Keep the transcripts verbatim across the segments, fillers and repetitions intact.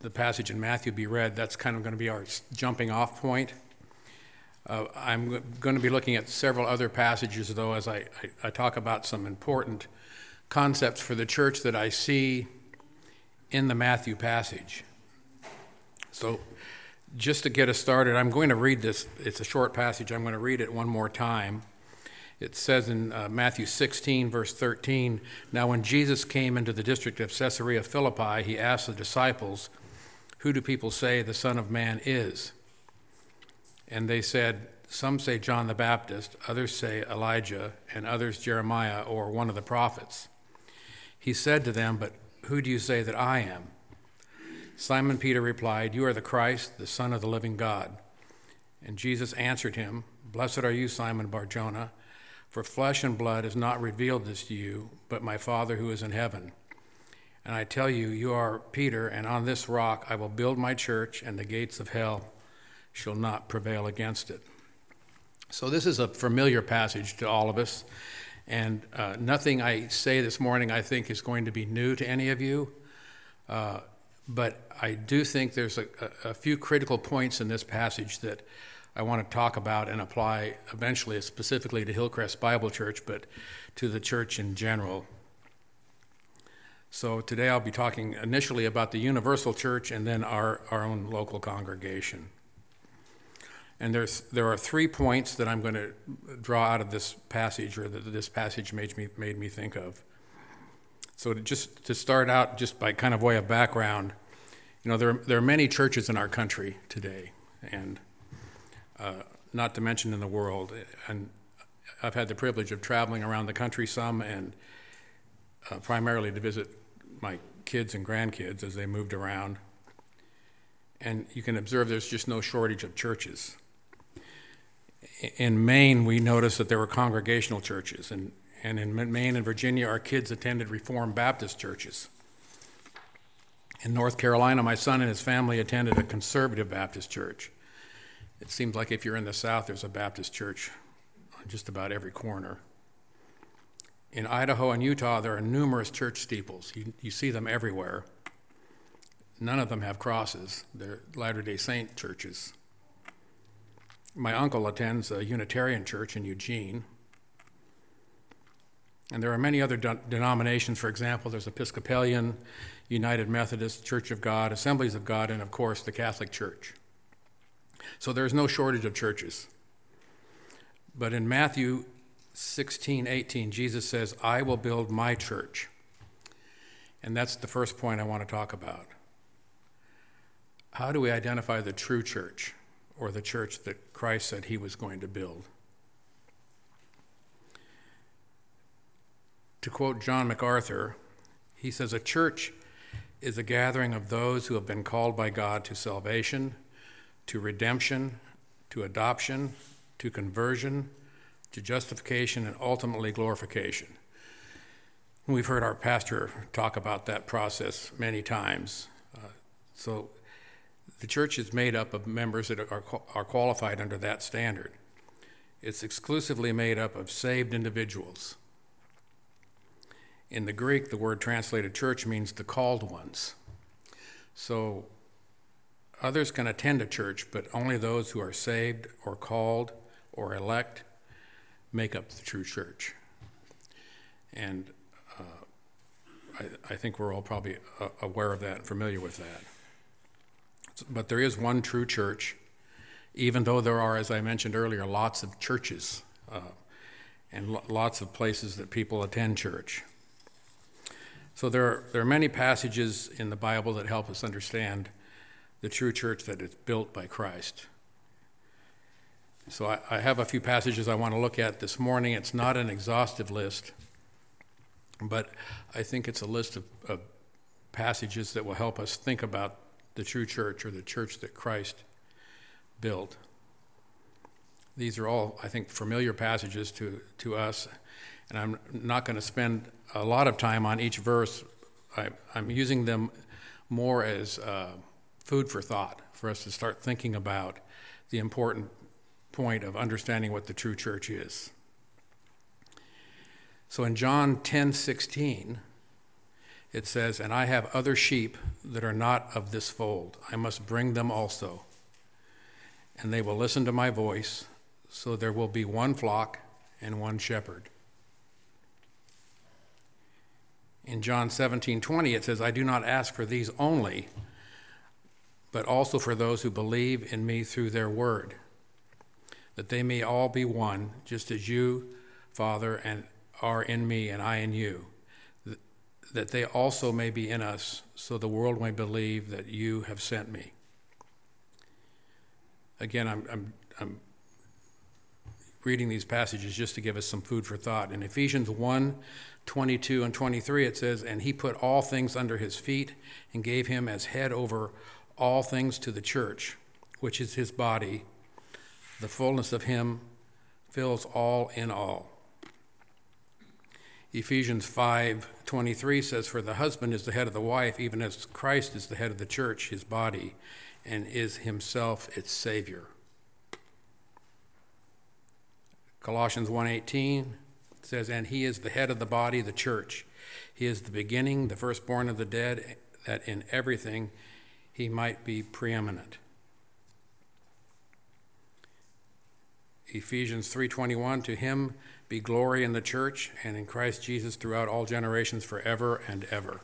the passage in Matthew be read, that's kind of going to be our jumping off point. Uh, I'm going to be looking at several other passages, though, as I, I, I talk about some important concepts for the church that I see in the Matthew passage. So just to get us started, I'm going to read this. It's a short passage. I'm going to read it one more time. It says in uh, Matthew sixteen, verse thirteen, "Now when Jesus came into the district of Caesarea Philippi, he asked the disciples, 'Who do people say the Son of Man is?' And they said, 'Some say John the Baptist, others say Elijah, and others Jeremiah or one of the prophets.' He said to them, 'But who do you say that I am?' Simon Peter replied, 'You are the Christ, the Son of the living God.' And Jesus answered him, 'Blessed are you, Simon Bar-Jonah, for flesh and blood has not revealed this to you, but my Father who is in heaven. And I tell you, you are Peter, and on this rock I will build my church, and the gates of hell shall not prevail against it.'" So this is a familiar passage to all of us, and uh, nothing I say this morning I think is going to be new to any of you, uh, but I do think there's a, a few critical points in this passage that I want to talk about and apply eventually specifically to Hillcrest Bible Church, but to the church in general. So today I'll be talking initially about the universal church and then our, our own local congregation. And there's there are three points that I'm going to draw out of this passage, or that this passage made me made me think of. So to just to start out, just by kind of way of background, you know, there there are many churches in our country today, and uh, not to mention in the world. And I've had the privilege of traveling around the country some, and uh, primarily to visit my kids and grandkids as they moved around. And you can observe there's just no shortage of churches. In Maine, we noticed that there were congregational churches, and, and in Maine and Virginia, our kids attended Reformed Baptist churches. In North Carolina, my son and his family attended a conservative Baptist church. It seems like if you're in the South, there's a Baptist church on just about every corner. In Idaho and Utah, there are numerous church steeples. You, you see them everywhere. None of them have crosses. They're Latter-day Saint churches. My uncle attends a Unitarian church in Eugene. And there are many other de- denominations. For example, there's Episcopalian, United Methodist, Church of God, Assemblies of God, and of course the Catholic Church. So there's no shortage of churches. But in Matthew sixteen eighteen, Jesus says, "I will build my church." And that's the first point I want to talk about. How do we identify the true church, or the church that Christ said he was going to build? To quote John MacArthur, he says, "A church is a gathering of those who have been called by God to salvation, to redemption, to adoption, to conversion, to justification, and ultimately glorification." We've heard our pastor talk about that process many times. Uh, so the church is made up of members that are, are qualified under that standard. It's exclusively made up of saved individuals. In the Greek, the word translated church means the called ones. So others can attend a church, but only those who are saved or called or elect make up the true church. And uh, I, I think we're all probably uh, aware of that and familiar with that. But there is one true church, even though there are, as I mentioned earlier, lots of churches uh, and lo- lots of places that people attend church. So there are, there are many passages in the Bible that help us understand the true church that is built by Christ. So I, I have a few passages I want to look at this morning. It's not an exhaustive list, but I think it's a list of, of passages that will help us think about the true church, or the church that Christ built. These are all, I think, familiar passages to, to us, and I'm not going to spend a lot of time on each verse. I, I'm using them more as uh, food for thought, for us to start thinking about the important point of understanding what the true church is. So in John ten sixteen, it says, "And I have other sheep that are not of this fold. I must bring them also. And they will listen to my voice, so there will be one flock and one shepherd." In John seventeen twenty, it says, "I do not ask for these only, but also for those who believe in me through their word, that they may all be one, just as you, Father, and are in me and I in you, that they also may be in us, so the world may believe that you have sent me." Again, I'm, I'm, I'm reading these passages just to give us some food for thought. In Ephesians one, twenty-two and twenty-three, it says, "And he put all things under his feet and gave him as head over all things to the church, which is his body. The fullness of him fills all in all." Ephesians five twenty-three says, "For the husband is the head of the wife, even as Christ is the head of the church, his body, and is himself its Savior." Colossians one eighteen says, "And he is the head of the body, the church. He is the beginning, the firstborn of the dead, that in everything he might be preeminent." Ephesians three twenty-one, "To him be glory in the church and in Christ Jesus throughout all generations, forever and ever."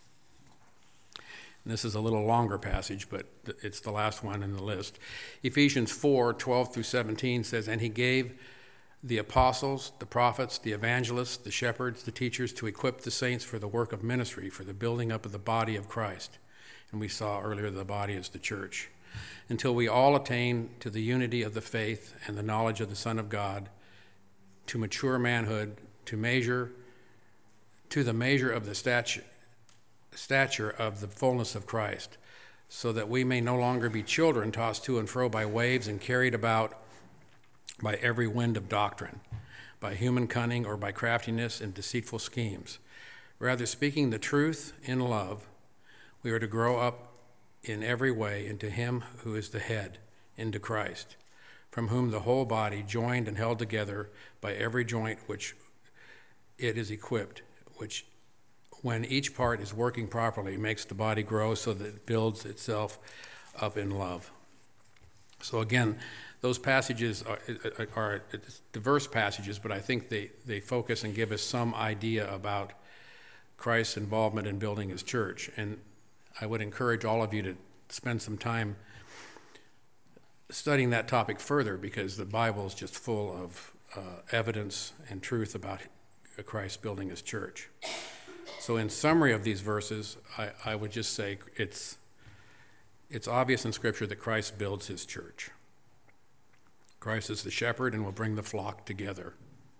And this is a little longer passage, but it's the last one in the list. Ephesians four twelve through seventeen says, "And he gave the apostles, the prophets, the evangelists, the shepherds, the teachers, to equip the saints for the work of ministry, for the building up of the body of Christ." And we saw earlier the body is the church. "Until we all attain to the unity of the faith and the knowledge of the Son of God, to mature manhood, to measure, to the measure of the stature, stature of the fullness of Christ, so that we may no longer be children tossed to and fro by waves and carried about by every wind of doctrine, by human cunning or by craftiness and deceitful schemes. Rather, speaking the truth in love, we are to grow up in every way into him who is the head, into Christ, from whom the whole body, joined and held together by every joint which it is equipped, which when each part is working properly, makes the body grow so that it builds itself up in love." So again, those passages are, are diverse passages, but I think they, they focus and give us some idea about Christ's involvement in building his church. And I would encourage all of you to spend some time studying that topic further, because the Bible is just full of uh, evidence and truth about Christ building his church. So in summary of these verses, I, I would just say it's, it's obvious in Scripture that Christ builds his church. Christ is the shepherd and will bring the flock together.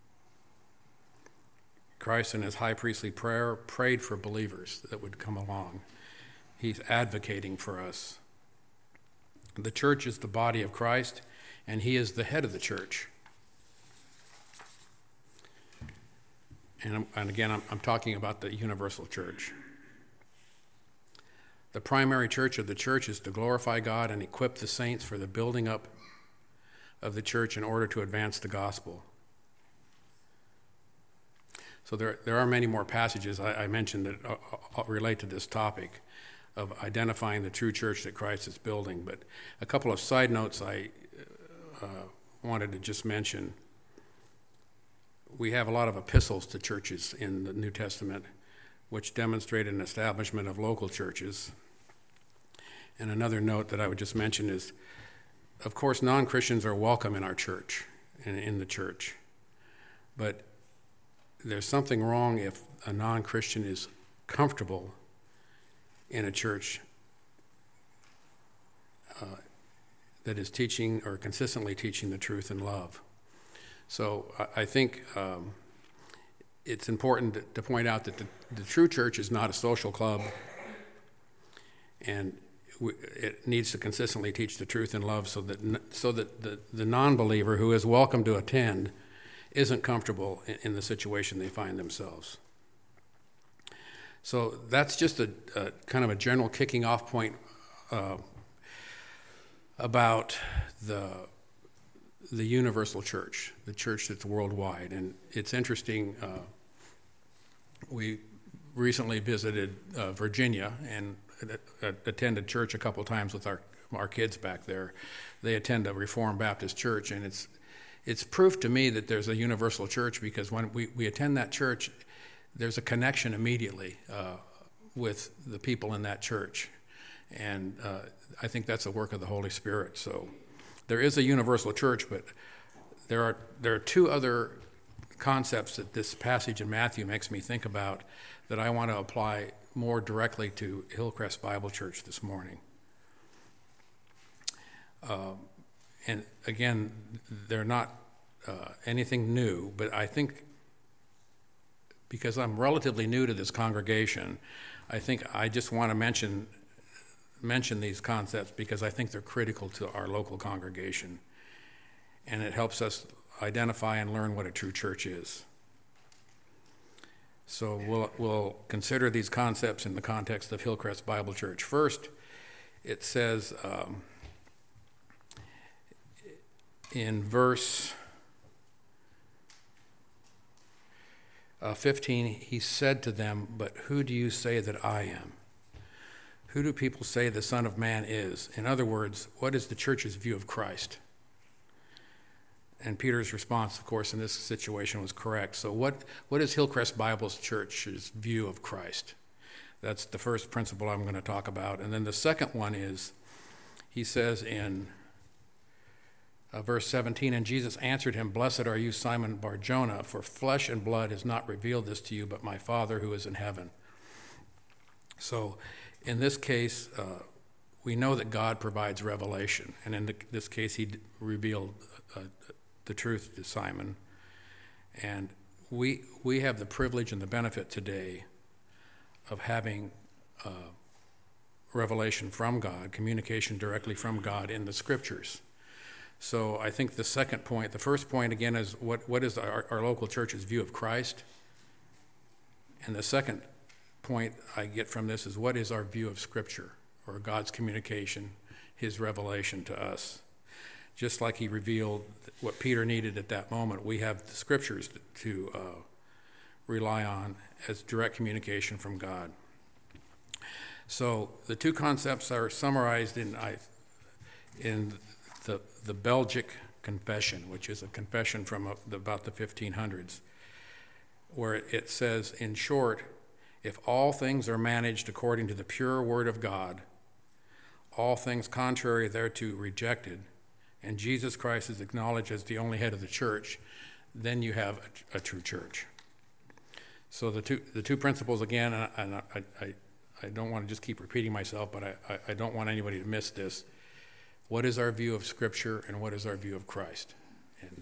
Christ in his high priestly prayer prayed for believers that would come along. He's advocating for us. The church is the body of Christ, and he is the head of the church. And, I'm, and again, I'm, I'm talking about the universal church. The primary church of the church is to glorify God and equip the saints for the building up of the church in order to advance the gospel. So there, there are many more passages I, I mentioned that uh, relate to this topic of identifying the true church that Christ is building. But a couple of side notes I uh, wanted to just mention. We have a lot of epistles to churches in the New Testament, which demonstrate an establishment of local churches. And another note that I would just mention is, of course, non-Christians are welcome in our church, in, in the church. But there's something wrong if a non-Christian is comfortable in a church uh, that is teaching or consistently teaching the truth in love. So I, I think um, it's important to, to point out that the, the true church is not a social club, and it needs to consistently teach the truth in love so that so that the, the non-believer who is welcome to attend isn't comfortable in, in the situation they find themselves. So that's just a, a kind of a general kicking off point uh, about the the universal church, the church that's worldwide. And it's interesting, uh, we recently visited uh, Virginia and uh, attended church a couple times with our, our kids back there. They attend a Reformed Baptist church, and it's it's proof to me that there's a universal church, because when we, we attend that church, there's a connection immediately uh, with the people in that church. And uh, I think that's a work of the Holy Spirit. So there is a universal church, but there are there are two other concepts that this passage in Matthew makes me think about that I want to apply more directly to Hillcrest Bible Church this morning. Uh, and again, they're not uh, anything new, but I think because I'm relatively new to this congregation, I think I just want to mention mention these concepts because I think they're critical to our local congregation, and it helps us identify and learn what a true church is. So we'll, we'll consider these concepts in the context of Hillcrest Bible Church. First, it says um, in verse uh, fifteen, he said to them, "But who do you say that I am? Who do people say the Son of Man is?" In other words, what is the church's view of Christ? And Peter's response, of course, in this situation was correct. So what, what is Hillcrest Bible Church's view of Christ? That's the first principle I'm going to talk about. And then the second one is, he says in uh, verse seventeen, "And Jesus answered him, 'Blessed are you, Simon Bar-Jonah, for flesh and blood has not revealed this to you, but my Father who is in heaven.'" So in this case, uh, we know that God provides revelation. And in the, this case, he d- revealed uh, the truth to Simon. And we we have the privilege and the benefit today of having uh, revelation from God, communication directly from God in the Scriptures. So I think the second point, the first point again is what, what is our, our local church's view of Christ? And the second point I get from this is what is our view of Scripture, or God's communication, his revelation to us? Just like he revealed what Peter needed at that moment, we have the Scriptures to uh, rely on as direct communication from God. So the two concepts are summarized in I, in the the Belgic Confession, which is a confession from a, the, about the fifteen hundreds, where it says, in short, if all things are managed according to the pure word of God, all things contrary thereto rejected, and Jesus Christ is acknowledged as the only head of the church, then you have a, a true church. So the two the two principles again, and I, I, I, I don't want to just keep repeating myself, but I, I, I don't want anybody to miss this. What is our view of Scripture, and what is our view of Christ? And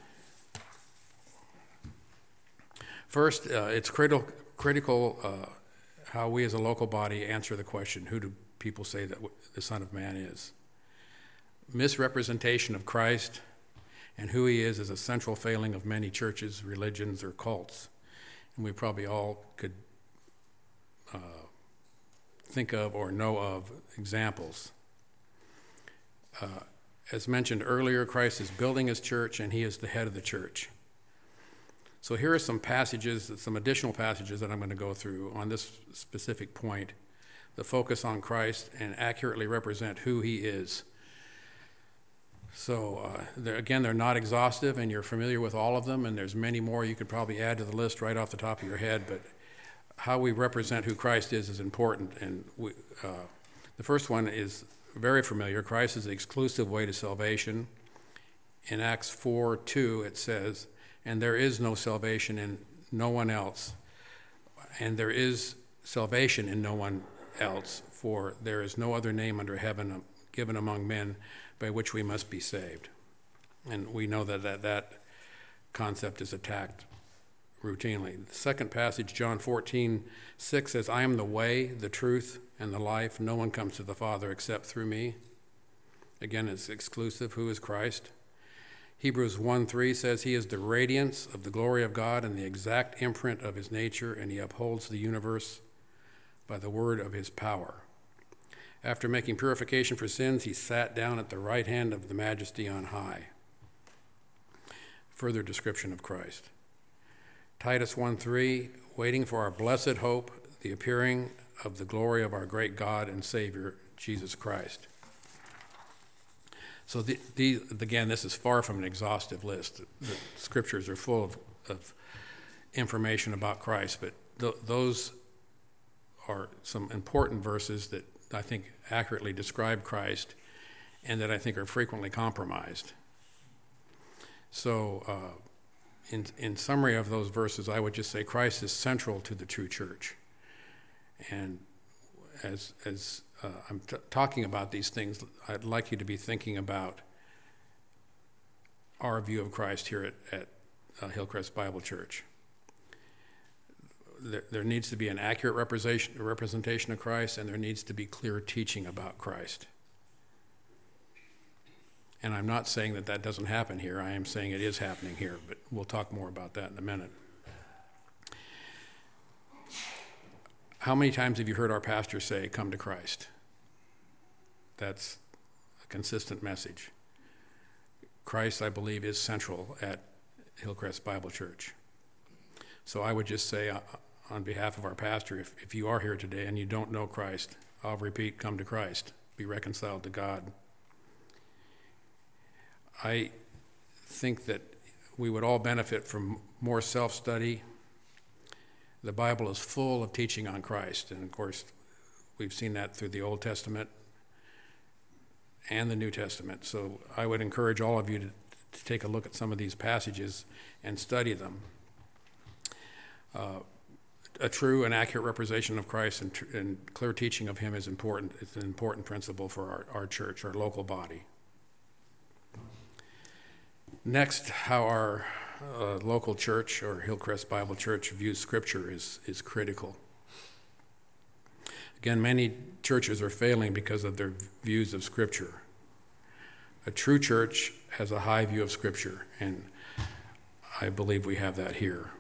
first, uh, it's critical critical uh, how we as a local body answer the question, who do people say that the Son of Man is? Misrepresentation of Christ and who he is is a central failing of many churches, religions, or cults. And we probably all could uh, think of or know of examples. Uh, as mentioned earlier, Christ is building his church, and he is the head of the church. So here are some passages, some additional passages that I'm going to go through on this specific point that focus on Christ and accurately represent who he is. So uh, they're, again, they're not exhaustive, and you're familiar with all of them, and there's many more you could probably add to the list right off the top of your head, but how we represent who Christ is is important. And we, uh, the first one is very familiar. Christ is the exclusive way to salvation. In Acts four two, it says, "And there is no salvation in no one else, and there is salvation in no one else, for there is no other name under heaven given among men by which we must be saved." And we know that that, that concept is attacked routinely. The second passage, John fourteen six, says, "I am the way, the truth, and the life. No one comes to the Father except through me." Again, it's exclusive. Who is Christ? Hebrews one three says, "He is the radiance of the glory of God and the exact imprint of his nature, and he upholds the universe by the word of his power. After making purification for sins, he sat down at the right hand of the Majesty on high." Further description of Christ. Titus one three, "Waiting for our blessed hope, the appearing of the glory of our great God and Savior, Jesus Christ. So the, the, again, this is far from an exhaustive list. The scriptures are full of, of information about Christ, but th- those are some important verses that I think accurately describe Christ and that I think are frequently compromised. So uh, in, in summary of those verses, I would just say Christ is central to the true church. And as, as uh, I'm t- talking about these things, I'd like you to be thinking about our view of Christ here at, at uh, Hillcrest Bible Church. There, there needs to be an accurate representation, representation of Christ, and there needs to be clear teaching about Christ. And I'm not saying that that doesn't happen here. I am saying it is happening here, but we'll talk more about that in a minute. How many times have you heard our pastor say, "Come to Christ"? That's a consistent message. Christ, I believe, is central at Hillcrest Bible Church. So I would just say, uh, on behalf of our pastor, if, if you are here today and you don't know Christ, I'll repeat, come to Christ. Be reconciled to God. I think that we would all benefit from more self-study. The Bible is full of teaching on Christ, and of course, we've seen that through the Old Testament and the New Testament. So I would encourage all of you to, to take a look at some of these passages and study them. Uh, a true and accurate representation of Christ and, tr- and clear teaching of him is important. It's an important principle for our, our church, our local body. Next, how our uh, local church or Hillcrest Bible Church views Scripture is, is critical. Again, many churches are failing because of their views of Scripture. A true church has a high view of Scripture, and I believe we have that here.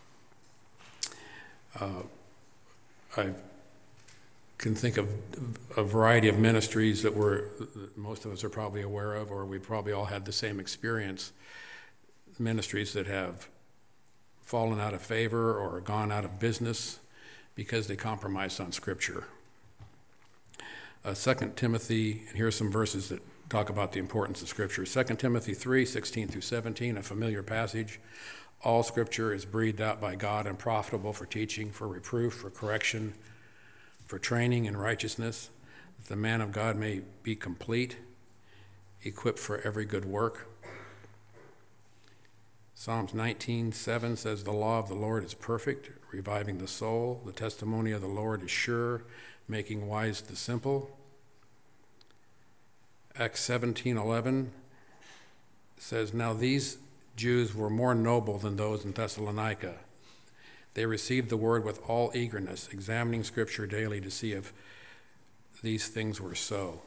Uh, I can think of a variety of ministries that we're, that most of us are probably aware of, or we probably all had the same experience. Ministries that have fallen out of favor or gone out of business because they compromised on Scripture. Uh, Second Timothy, and here are some verses that talk about the importance of Scripture. Second Timothy three, sixteen through seventeen, a familiar passage. All Scripture is breathed out by God and profitable for teaching, for reproof, for correction, for training in righteousness, that the man of God may be complete, equipped for every good work. Psalms nineteen seven says, "The law of the Lord is perfect, reviving the soul. The testimony of the Lord is sure, making wise the simple." Acts seventeen eleven says, "Now these Jews were more noble than those in Thessalonica. They received the word with all eagerness, examining Scripture daily to see if these things were so."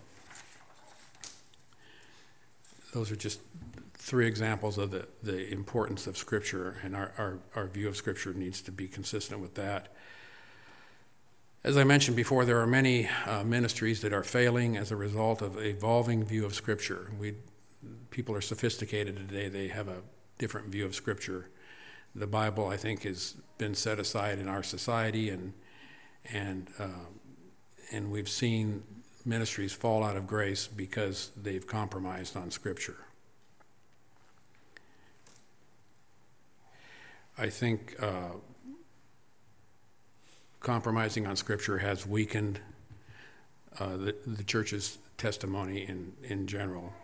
Those are just three examples of the, the importance of Scripture, and our, our, our view of Scripture needs to be consistent with that. As I mentioned before, there are many uh, ministries that are failing as a result of an evolving view of Scripture. We, people are sophisticated today. They have a different view of Scripture. The Bible, I think, has been set aside in our society, and and uh, and we've seen ministries fall out of grace because they've compromised on Scripture. I think uh, compromising on Scripture has weakened uh, the, the church's testimony in, in general.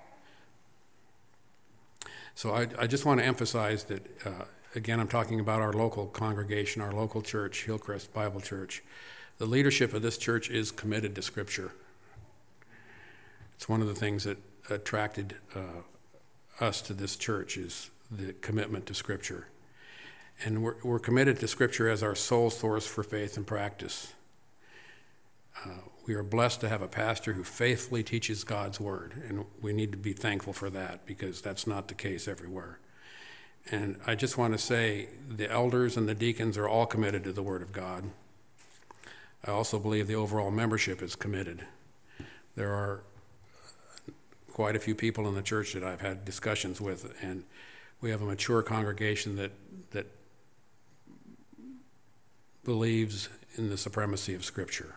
So I, I just want to emphasize that, uh, again, I'm talking about our local congregation, our local church, Hillcrest Bible Church. The leadership of this church is committed to Scripture. It's one of the things that attracted uh, us to this church is the commitment to Scripture. And we're, we're committed to Scripture as our sole source for faith and practice. Uh, we are blessed to have a pastor who faithfully teaches God's Word, and we need to be thankful for that because that's not the case everywhere. And I just want to say the elders and the deacons are all committed to the Word of God. I also believe the overall membership is committed. There are quite a few people in the church that I've had discussions with, and we have a mature congregation that that believes in the supremacy of Scripture.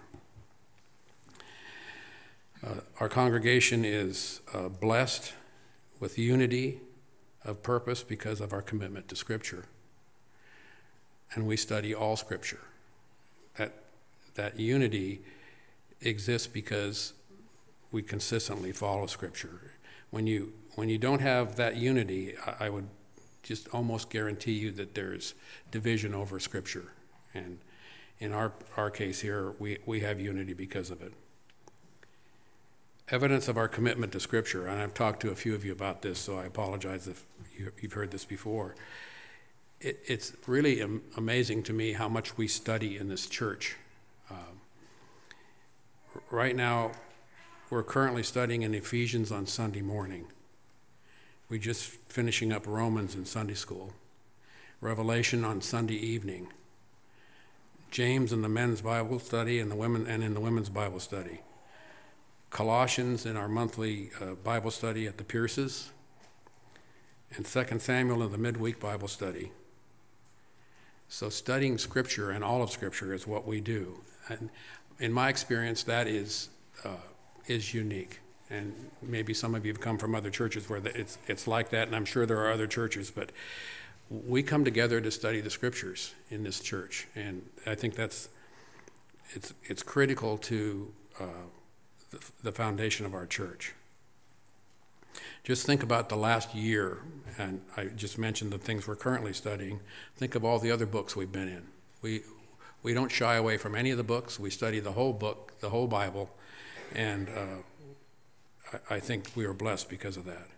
Uh, our congregation is uh, blessed with unity of purpose because of our commitment to Scripture. And we study all Scripture. That, that unity exists because we consistently follow Scripture. When you, when you don't have that unity, I, I would just almost guarantee you that there's division over Scripture. And in our, our case here, we, we have unity because of it. Evidence of our commitment to Scripture, and I've talked to a few of you about this, so I apologize if you, you've heard this before. It, it's really am, amazing to me how much we study in this church. Um, right now, we're currently studying in Ephesians on Sunday morning. We're just finishing up Romans in Sunday school. Revelation on Sunday evening. James in the men's Bible study and the women and in the women's Bible study. Colossians in our monthly uh, Bible study at the Pierces, and Second Samuel in the midweek Bible study. So studying Scripture and all of Scripture is what we do. And in my experience, that is uh, is unique. And maybe some of you have come from other churches where it's it's like that, and I'm sure there are other churches, but we come together to study the Scriptures in this church, and I think that's it's it's critical to uh, the, the foundation of our church. Just think about the last year, and I just mentioned the things we're currently studying. Think of all the other books we've been in. We we don't shy away from any of the books. We study the whole book, the whole Bible, and uh, I, I think we are blessed because of that.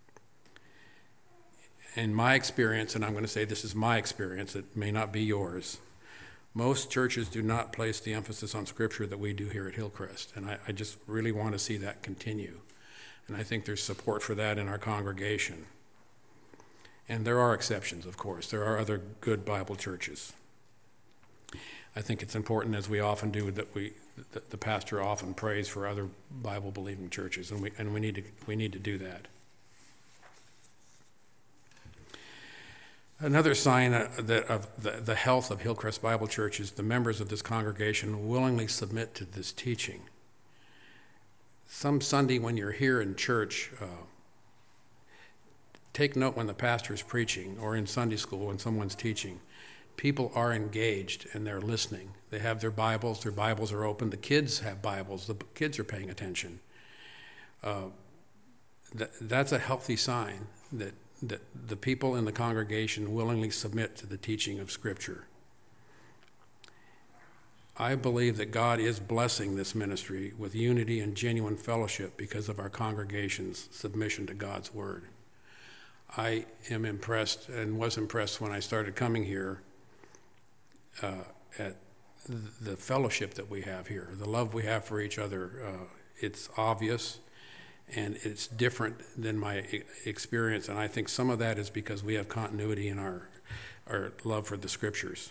In my experience, and I'm going to say this is my experience, it may not be yours, most churches do not place the emphasis on Scripture that we do here at Hillcrest, and I, I just really want to see that continue. And I think there's support for that in our congregation. And there are exceptions, of course. There are other good Bible churches. I think it's important, as we often do, that we that the pastor often prays for other Bible-believing churches, and we and we need to we need to do that. Another sign that of the, the health of Hillcrest Bible Church is the members of this congregation willingly submit to this teaching. Some Sunday when you're here in church, uh, take note when the pastor is preaching, or in Sunday school when someone's teaching. People are engaged and they're listening. They have their Bibles, their Bibles are open. The kids have Bibles, the kids are paying attention. Uh, that, that's a healthy sign that that the people in the congregation willingly submit to the teaching of Scripture. I believe that God is blessing this ministry with unity and genuine fellowship because of our congregation's submission to God's Word. I am impressed and was impressed when I started coming here uh, at the fellowship that we have here, the love we have for each other. Uh, it's obvious. And it's different than my experience, and I think some of that is because we have continuity in our our love for the Scriptures.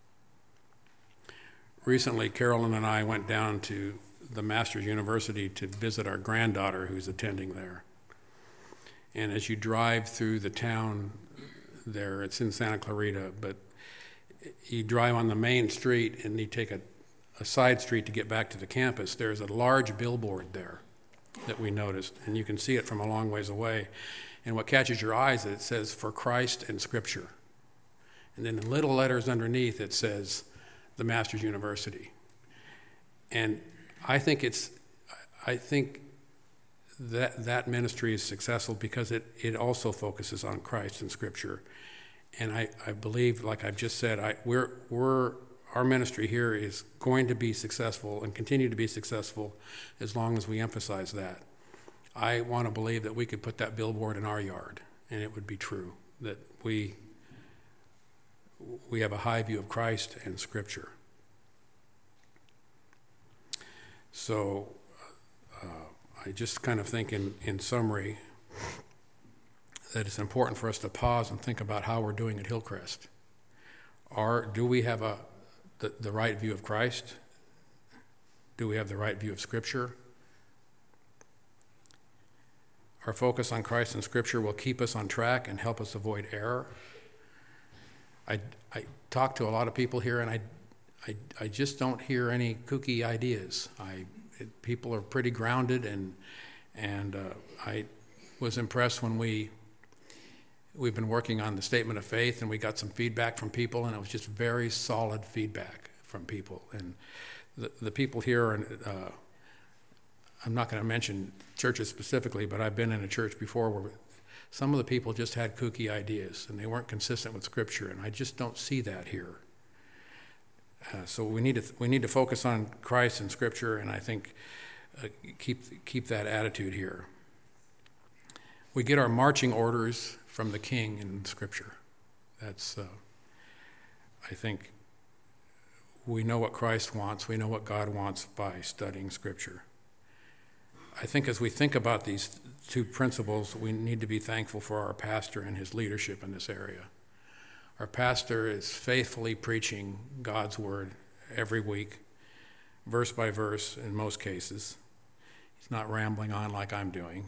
Recently, Carolyn and I went down to the Masters University to visit our granddaughter who's attending there. And as you drive through the town there, it's in Santa Clarita, but you drive on the main street and you take a, a side street to get back to the campus, there's a large billboard there that we noticed, and you can see it from a long ways away. And what catches your eyes is it says, "For Christ and Scripture." And then in little letters underneath it says, "The Masters University." And I think it's, I think that that ministry is successful because it, it also focuses on Christ and Scripture. And I, I believe, like I've just said, I we're we're our ministry here is going to be successful and continue to be successful as long as we emphasize that. I want to believe that we could put that billboard in our yard, and it would be true, that we we have a high view of Christ and Scripture. So uh, I just kind of think in, in summary that it's important for us to pause and think about how we're doing at Hillcrest. Are, do we have a The, the right view of Christ? Do we have the right view of Scripture? Our focus on Christ and Scripture will keep us on track and help us avoid error. I, I talk to a lot of people here, and I, I, I just don't hear any kooky ideas. I, it, people are pretty grounded, and and uh, I was impressed when we we've been working on the statement of faith, and we got some feedback from people, and it was just very solid feedback from people. And the the people here, are, uh, I'm not going to mention churches specifically, but I've been in a church before where some of the people just had kooky ideas, and they weren't consistent with Scripture, and I just don't see that here. Uh, so we need to we need to focus on Christ and Scripture, and I think uh, keep keep that attitude here. We get our marching orders from the King in Scripture. That's uh, I think we know what Christ wants. We know what God wants by studying Scripture. I think as we think about these two principles, we need to be thankful for our pastor and his leadership in this area. Our pastor is faithfully preaching God's word every week, verse by verse in most cases. He's not rambling on like I'm doing.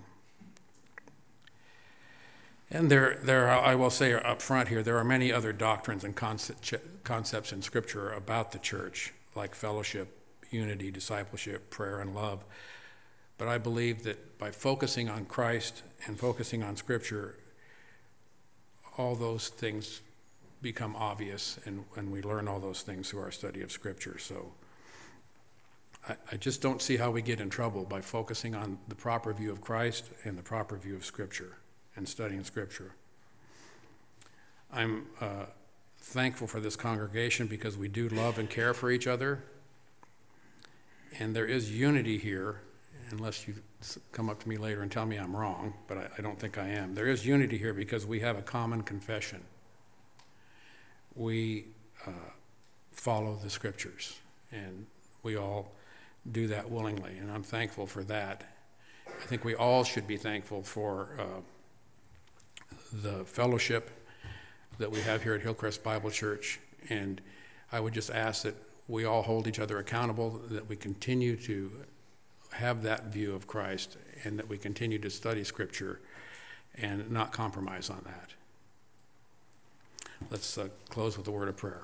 And there, there, I will say up front here, there are many other doctrines and concepts in Scripture about the church, like fellowship, unity, discipleship, prayer, and love. But I believe that by focusing on Christ and focusing on Scripture, all those things become obvious, and, and we learn all those things through our study of Scripture. So I, I just don't see how we get in trouble by focusing on the proper view of Christ and the proper view of Scripture and studying Scripture. I'm uh, thankful for this congregation because we do love and care for each other, and there is unity here, unless you come up to me later and tell me I'm wrong, but I, I don't think I am. There is unity here because we have a common confession. We uh, follow the Scriptures, and we all do that willingly, and I'm thankful for that. I think we all should be thankful for uh, the fellowship that we have here at Hillcrest Bible Church, and I would just ask that we all hold each other accountable, that we continue to have that view of Christ, and that we continue to study Scripture and not compromise on that. Let's uh, close with a word of prayer.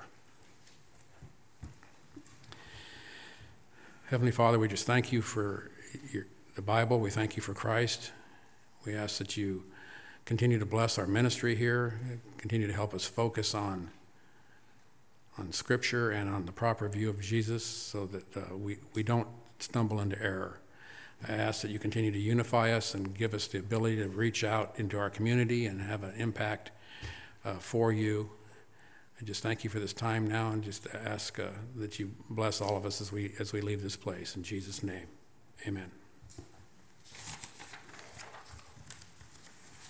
Heavenly Father, we just thank you for your, the Bible. We thank you for Christ. We ask that you continue to bless our ministry here, continue to help us focus on, on Scripture and on the proper view of Jesus so that uh, we, we don't stumble into error. I ask that you continue to unify us and give us the ability to reach out into our community and have an impact uh, for you. I just thank you for this time now, and just ask uh, that you bless all of us as we as we leave this place. In Jesus' name, amen.